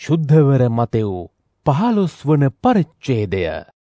ශුද්ධවර Matthew 15 වන පරිච්ඡේදය.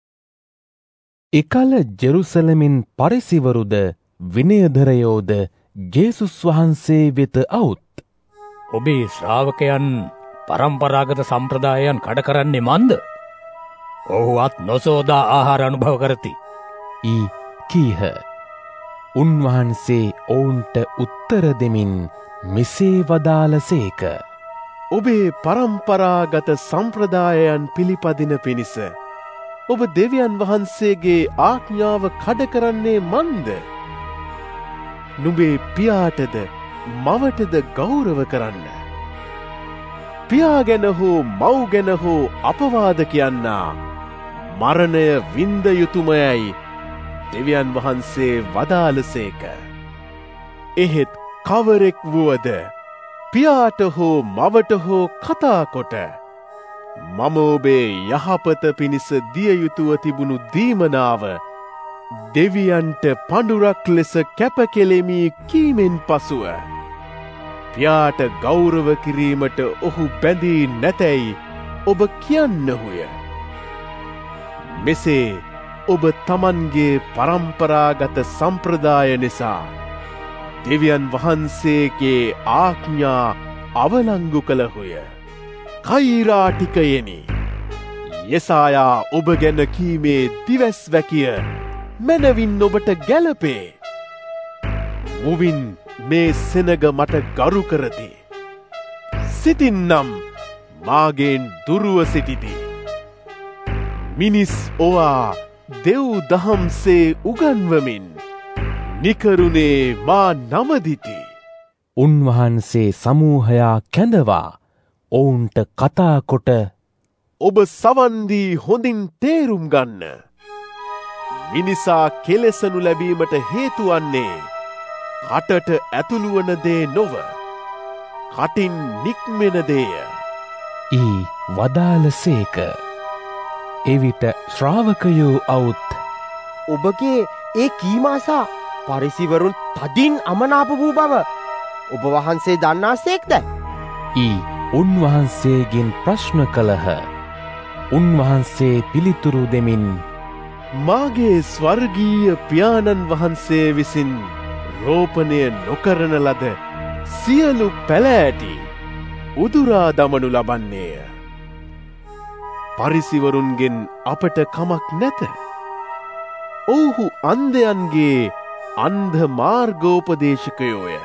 එකල ජෙරුසලමින් පරිසිවරුද විනයධරයෝද ජේසුස් වහන්සේ වෙත අවුත්. ඔබේ ශ්‍රාවකයන් පරම්පරාගත සම්ප්‍රදායන් කඩ කරන්නේ මන්ද? ඔහුවත් නොසෝදා ආහාර අනුභව කරති. ඊ කීහ. උන්වහන්සේ ඔවුන්ට උත්තර දෙමින් මෙසේ වදාළසේක. ඔබේ පරම්පරාගත සම්ප්‍රදායයන් පිළිපදින පිණිස ඔබ දෙවියන් වහන්සේගේ ආඥාව කඩ කරන්නේ මන්ද? නුඹේ පියාටද මවටද ගෞරව කරන්න. පියා ගැන හෝ මව් ගැන හෝ අපවාද කියන්නා මරණය වින්ද යුතුමයයි දෙවියන් වහන්සේ වදාළසේක. එහෙත් කවරෙක් වුවද පියාට හෝ මවට හෝ කතා කොට මම ඔබේ යහපත පිණිස දිය යුතුව තිබුණු දීමනාව දෙවියන්ට පඬුරක් ලෙස කැපකෙලෙමි කීමෙන් පසුව පියාට ගෞරව කිරීමට ඔහු බැඳී නැතැයි ඔබ කියන්නහුය. මෙසේ ඔබ තමන්ගේ පරම්පරාගත සම්ප්‍රදාය නිසා දෙවියන් වහන්සේගේ ආඥා අවලංගු කළහුය. කෛරාටිකයනි, යෙසායා ඔබ ගැන කීමේ දිවැස් වැකිය මැනවින් ඔබට ගැලපේ. මුවින් මේ සෙනග මට ගරු කරති. සිතින්නම් මාගෙන් දුරුව සිටිති. මිනිස් ඔවා දෙව් දහම්සේ උගන්වමින් නිකරුණේ මා නමදිති. උන්වහන්සේ සමූහයා කැඳවා ඔවුන්ට කතා කොට ඔබ සවන්දී හොඳින් තේරුම් ගන්න. මිනිසා කෙලෙසනු ලැබීමට හේතුවන්නේ කටට ඇතුළුවන දේ නොව කටින් නික්මෙන දේය. ඊ වදාළසේක. එවිට ශ්‍රාවකයෝ අවුත් ඔබගේ ඒ කීමාසා පරිසිවරුන් තදින් අමනාප වූ බව ඔබ වහන්සේ දන්නාසේක්ද? ඊ උන්වහන්සේගෙන් ප්‍රශ්න කළහ. උන්වහන්සේ පිළිතුරු දෙමින් මාගේ ස්වර්ගීය පියාණන් වහන්සේ විසින් රෝපණය නොකරන ලද සියලු පැලෑටි උදුරා දමනු ලබන්නේය. පරිසිවරුන්ගෙන් අපට කමක් නැත. ඔවුහු අන්ධයන්ගේ අන්ධ මාර්ගෝපදේශකයෝය.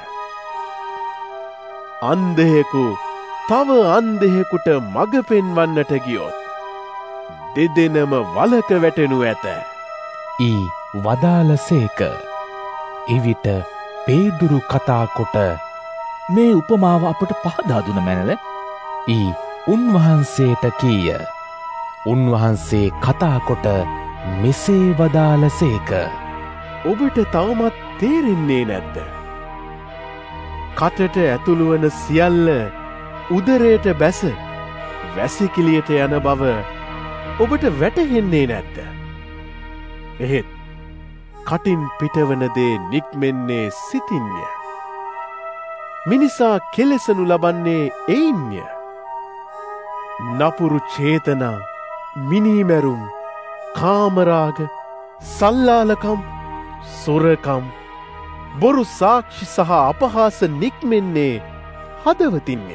අන්ධයෙකු තව අන්ධයෙකුට මඟ පෙන්වන්නට ගියොත් දෙදෙනම වලක වැටෙනු ඇත. ඊ වදාළසේක. එවිට පේදුරු කතා කොට මේ උපමාව අපට පහදා දුන මැනව. ඊ උන්වහන්සේට කීය. උන්වහන්සේ කතා කොට මෙසේ වදාළසේක. ඔබට තවමත් තේරෙන්නේ නැද්ද? කටට ඇතුළුවන සියල්ල උදරයට බැස වැසිකිළියට යන බව ඔබට වැටහෙන්නේ නැද්ද? එහෙත් කටින් පිටවන දේ නික්මෙන්නේ සිතින්ය. මිනිසා කෙලෙසනු ලබන්නේ එයින්ය. නපුරු චේතනා, මිනීමැරුම්, කාමරාග, සල්ලාලකම්, සොරකම්, බොරු සාක්ෂි සහ අපහාස නික්මෙන්නේ හදවතින්ය.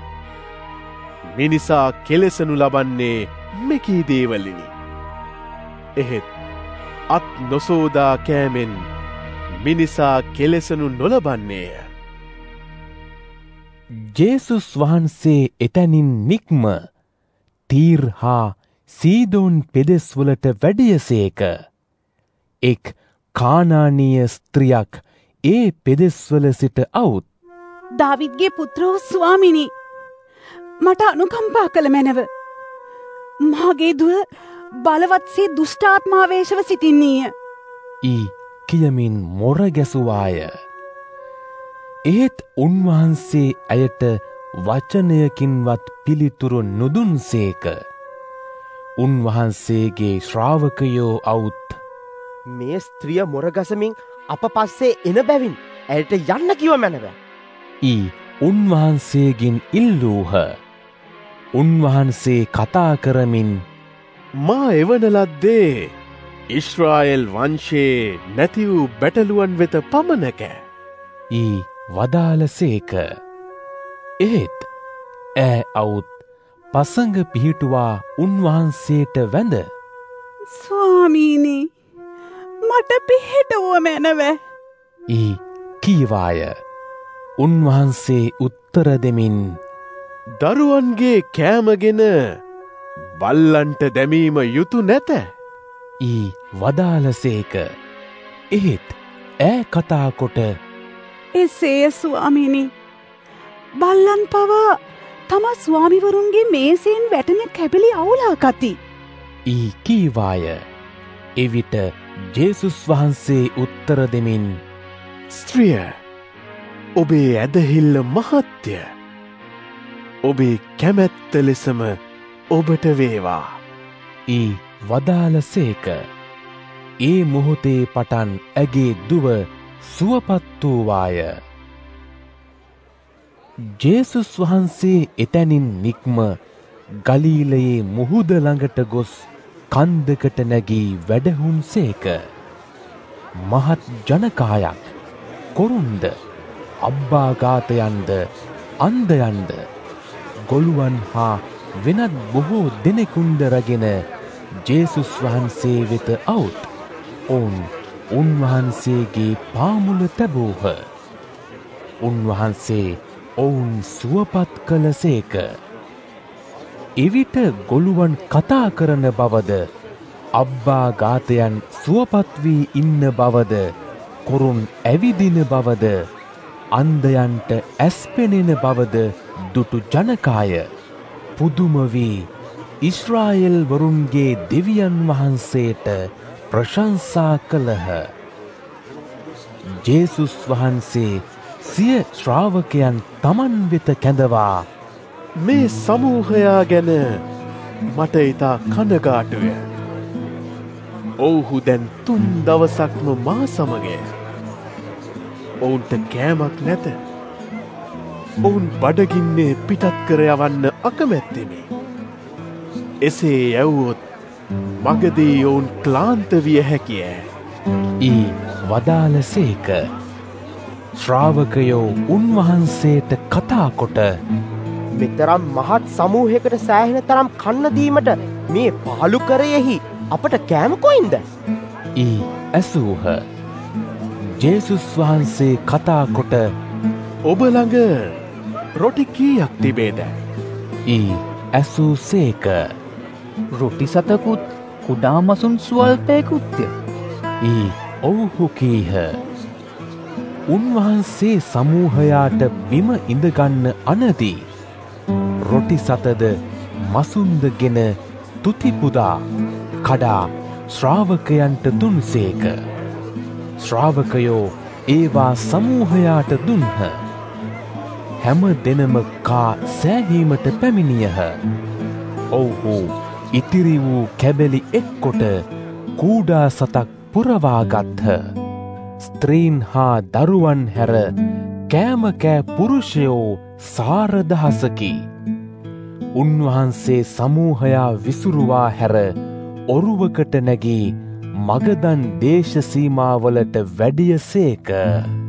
මිනිසා කෙලෙසනු ලබන්නේ මෙකී දේවලිනි. එහෙත් අත් නොසෝදා කෑමෙන් මිනිසා කෙලෙසනු නොලබන්නේය. ජේසුස් වහන්සේ එතැනින් නික්ම තීර් හා සීදෝන් පෙදෙස්වලට වැඩියසේක. එක් කානානීය ස්ත්‍රියක් ඒ පෙදෙස්වල සිට අවුත්. දාවිද්ගේ පුත්‍රෝ ස්වාමිනි, මට අනුකම්පා කළ මැනව. මාගේ දුව බලවත්සේ දුෂ්ටාත්මාවේශව සිටින්නීය. ඊ කියමින් මොර ගැසුවාය. එහෙත් උන්වහන්සේ ඇයට වචනයකින්වත් පිළිතුරු නොදුන්සේක. උන්වහන්සේගේ ශ්‍රාවකයෝ අවුත්. මේ ස්ත්‍රිය මොරගසමින් අප පස්සේ එන බැවින් ඇයට යන්න කිව මැනව. ඊ උන්වහන්සේගෙන් ඉල්ලූහ. උන්වහන්සේ කතා කරමින් මා එවන ලද්දේ ඊශ්‍රායෙල් වංශයේ නැති වූ බැටළුවන් වෙත පමණක ඊ වදාළසේක. එහෙත් ඈ අවුත් පසඟ පිහිටුවා උන්වහන්සේට වැඳ ස්වාමීනි මට පිහිටුව මැනව. ඊ කීවාය. උන්වහන්සේ උත්තර දෙමින් දරුවන්ගේ කෑමගෙන බල්ලන්ට දැමීම යුතු නැත. ඊ වදාළසේක. එහෙත් ඈ කතා කොට එසේ ස්වාමිනි බල්ලන් පවා තම ස්වාමිවරුන්ගේ මේසෙන් වැටෙන කැබලි අවුලා කති. ඊ කීවාය. එවිට ජේසුස් වහන්සේ උත්තර දෙමින් ස්ත්‍රිය ඔබේ ඇදහිල්ල මහත්ය. ඔබේ කැමැත්ත ලෙසම ඔබට වේවා. ඊ වදාළසේක. ඒ මොහොතේ පටන් ඇගේ දුව සුවපත් වූවාය. ජේසුස් වහන්සේ එතැනින් නික්ම ගලීලයේ මුහුද ළඟට ගොස් කන්දකට නැගී වැඩහුන්සේක. මහත් ජනකායක් කොරුන්ද අබ්බාඝාතයන්ද අන්ධයන්ද ගොළුවන් හා වෙනත් බොහෝ දෙනෙකුන්ද රැගෙන ජේසුස් වහන්සේ වෙත අවුත් ඔවුන් උන්වහන්සේගේ පාමුල තැබූහ. උන්වහන්සේ ඔවුන් සුවපත් කළසේක. එවිට ගොළුවන් කතා කරන බවද අබ්බාඝාතයන් සුවපත් වී ඉන්න බවද කොරුන් ඇවිදින බවද අන්ධයන්ට ඇස් පෙනෙන බවද දුටු ජනකාය පුදුම වී ඊශ්‍රායෙල් වරුන්ගේ දෙවියන් වහන්සේට ප්‍රශංසා කළහ. ජේසුස් වහන්සේ සිය ශ්‍රාවකයන් තමන් වෙත කැඳවා මේ සමූහයා ගැන මට ඉතා කනගාටුය. ඔවුහු දැන් 3 දවසක්ම මා සමගය. ඔවුන්ට කෑමක් නැත. ඔවුන් බඩගින්නේ පිටත් කර යවන්න අකමැත්තෙමි. එසේ යැව්වොත් මගදී ඔවුන් ක්ලාන්ත විය හැකිය. ඊ වදාළසේක. ශ්‍රාවකයෝ උන්වහන්සේට කතා කොට මෙතරම් මහත් සමූහයකට සෑහෙන තරම් කන්න දීමට මේ පාලු කරයෙහි අපට කෑම කොයින්ද? ඊ ඇසූහ. ජේසුස් වහන්සේ කතා කොට ඔබ ළඟ රොටි කීයක් තිබේද? ඊ ඇසූසේක. රොටි සතකුත් කුඩා මසුන් ස්වල්පයකුත්ය. ඊ ඔවුහු කීහ. උන්වහන්සේ සමූහයාට බිම ඉඳගන්න අනදී රොටි සතද මසුන්දගෙන තුතිපුදා කඩා ශ්‍රාවකයන්ට දුන්සේක. ශ්‍රාවකයෝ ඒවා සමූහයාට දුන්හ. හැම දෙනම කා සෑහීමට පැමිණියහ. ඔවුහු ඉතිරි වූ කැබලි එක්කොට කූඩා සතක් පුරවාගත්හ. ස්ත්‍රීන් හා දරුවන් හැර කෑමකෑ පුරුෂයෝ සාරදහසකි. උන්වහන්සේ සමූහයා විසුරුවා හැර ඔරුවකට නැගී මගදන් දේශසීමාවලට වැඩිය සේක.